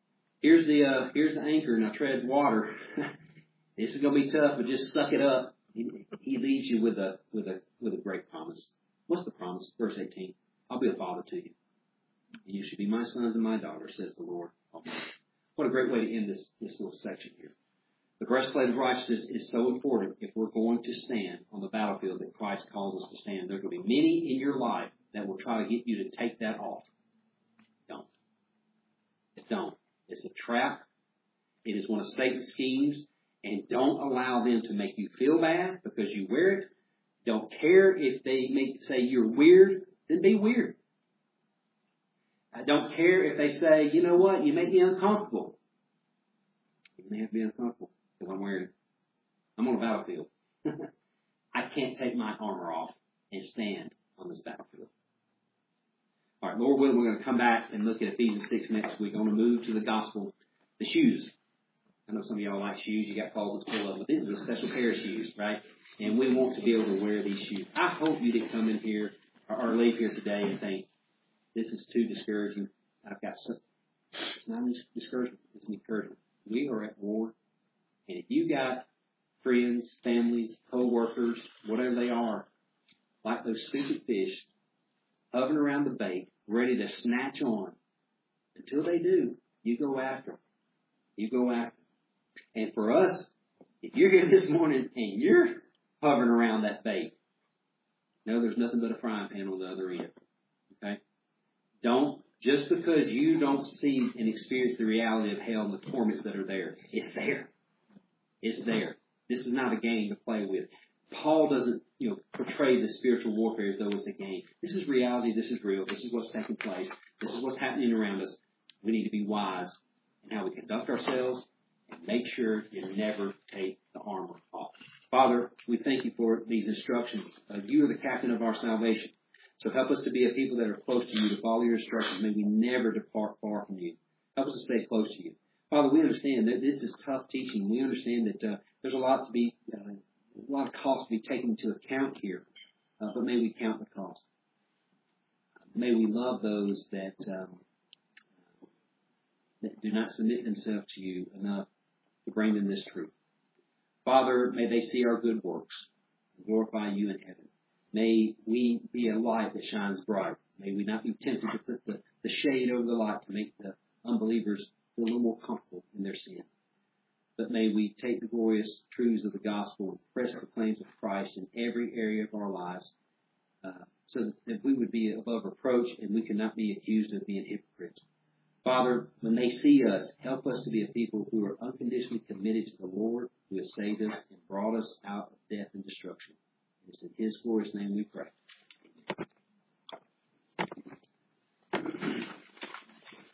here's the uh, here's the anchor, now tread water. This is going to be tough, but just suck it up. he, he leaves you with a with a with a great promise. What's the promise? Verse eighteen. I'll be a father to you. And you should be my sons and my daughters, says the Lord Almighty. What a great way to end this, this little section here. The breastplate of righteousness is so important if we're going to stand on the battlefield that Christ calls us to stand. There are going to be many in your life that will try to get you to take that off. Don't. Don't. It's a trap. It is one of Satan's schemes. And don't allow them to make you feel bad because you wear it. Don't care if they make say you're weird, then be weird. I don't care if they say, you know what, you make me uncomfortable. You may have to be uncomfortable because I'm wearing it. I'm on a battlefield. I can't take my armor off and stand on this battlefield. All right, Lord willing, we're going to come back and look at Ephesians six next week. I'm going to move to the gospel, the shoes. I know some of y'all like shoes. You got closets full of them. But this is a special pair of shoes, right? And we want to be able to wear these shoes. I hope you didn't come in here or, or leave here today and think, this is too discouraging. I've got some. It's not discouragement. It's an encouragement. We are at war. And if you got friends, families, co-workers, whatever they are, like those stupid fish, hovering around the bait, ready to snatch on, until they do, you go after them. You go after them. And for us, if you're here this morning and you're hovering around that bait, no, there's nothing but a frying pan on the other end. Okay? Don't, just because you don't see and experience the reality of hell and the torments that are there, it's there. It's there. This is not a game to play with. Paul doesn't, you know, portray the spiritual warfare as though it's a game. This is reality. This is real. This is what's taking place. This is what's happening around us. We need to be wise in how we conduct ourselves and make sure you never take the armor off. Father, we thank you for these instructions. Uh, you are the captain of our salvation. So help us to be a people that are close to you, to follow your instructions. May we never depart far from you. Help us to stay close to you. Father, we understand that this is tough teaching. We understand that uh, there's a lot to be, uh, a lot of cost to be taken into account here. Uh, but may we count the cost. May we love those that, um, that do not submit themselves to you enough to bring them this truth. Father, may they see our good works and glorify you in heaven. May we be a light that shines bright. May we not be tempted to put the, the shade over the light to make the unbelievers feel a little more comfortable in their sin. But may we take the glorious truths of the gospel and press the claims of Christ in every area of our lives uh, so that we would be above reproach and we cannot be accused of being hypocrites. Father, when they see us, help us to be a people who are unconditionally committed to the Lord who has saved us and brought us out of death and destruction. It's in His glorious name we pray.